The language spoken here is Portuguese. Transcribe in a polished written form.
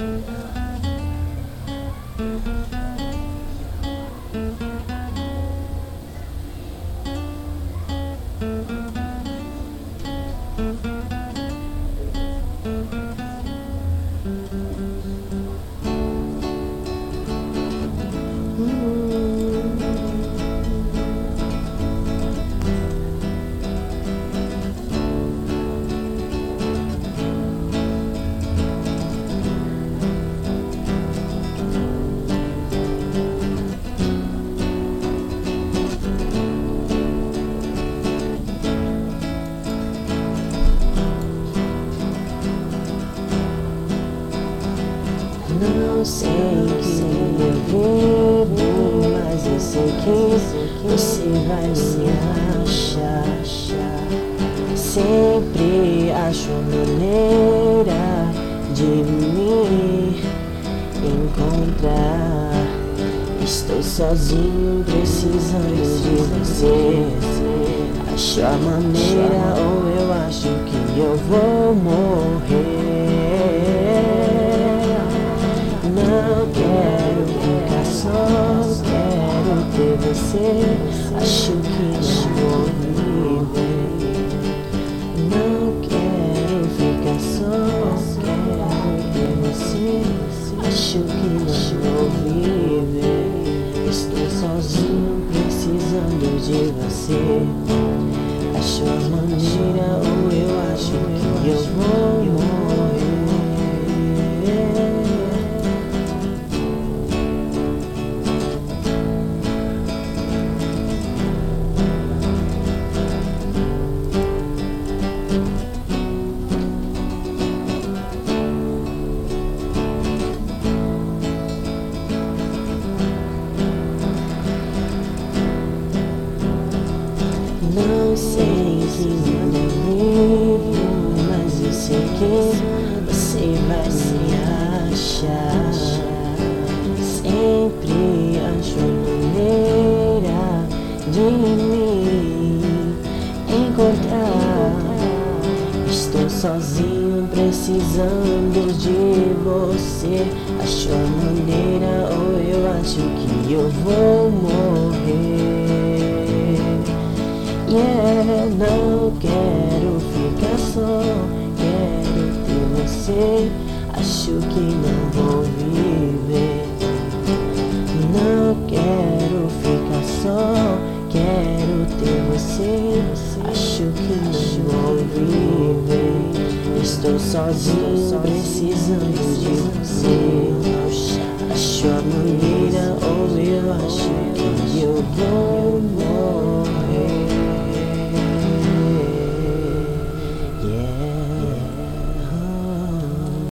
Não sei quem eu vivo, mas eu sei que você vai me achar. Sempre acho maneira de me encontrar. Estou sozinho, precisando de você. Acho a maneira, ou eu acho que eu vou morrer. Não quero ficar só, quero ter você. Acho que não vou viver. Não quero ficar só, quero ter você. Acho que não vou viver. Estou sozinho, precisando de você. Acho a maneira, ou eu acho que eu vou morrer. Não sei que mundo eu vivo, mas eu sei que você vai me achar. Sempre acho maneira de me encontrar. Estou sozinho, precisando de você. Acho a maneira, ou eu acho que eu vou morrer. Não quero ficar só, quero ter você. Acho que não vou viver. Não quero ficar só, quero ter você. Acho que não vou viver. Estou sozinho, precisando de você.